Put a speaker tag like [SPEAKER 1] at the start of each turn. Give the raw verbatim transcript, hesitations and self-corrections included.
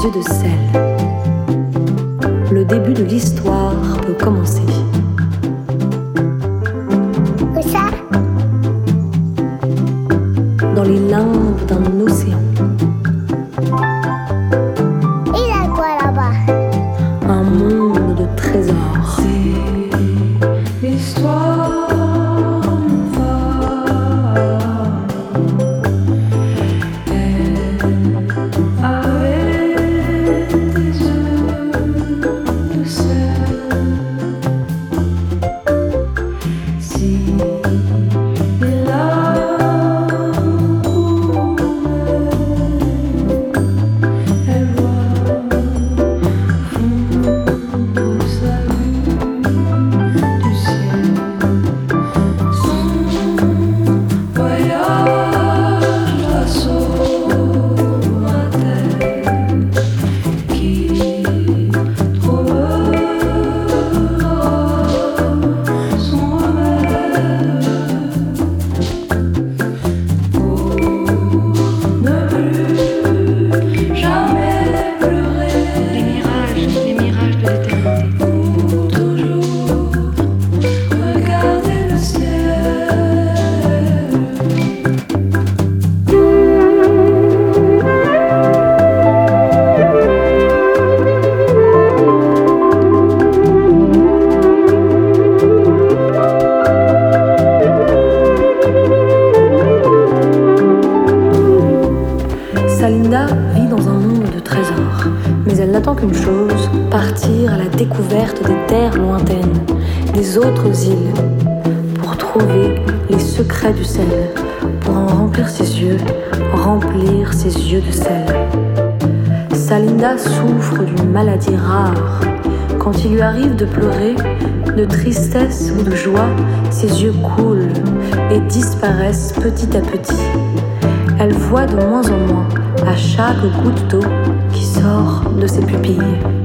[SPEAKER 1] yeux de sel. Le début de l'histoire peut commencer.
[SPEAKER 2] Où ça?
[SPEAKER 1] Dans les limbes d'un océan.
[SPEAKER 2] Il y a quoi là-bas?
[SPEAKER 1] Un monde de trésors.
[SPEAKER 3] C'est l'histoire d'une femme. Elle avait des yeux de sel. Si les larmes coulaient, elle voit fondre sa vue du ciel. Son voyage la sauvera-t-elle? Qui trouvera son remède pour ne plus jamais pleurer?
[SPEAKER 4] Les mirages, les mirages de l'éternité.
[SPEAKER 3] Pour toujours regarder le ciel.
[SPEAKER 1] Salinda vit dans un monde de trésors, mais elle n'attend qu'une chose, partir à la découverte des terres lointaines, des autres îles, pour trouver les secrets du sel, pour en remplir ses yeux, remplir ses yeux de sel. Salinda souffre d'une maladie rare. Quand il lui arrive de pleurer, de tristesse ou de joie, ses yeux coulent et disparaissent petit à petit. Elle voit de moins en moins à chaque goutte d'eau qui sort de ses pupilles.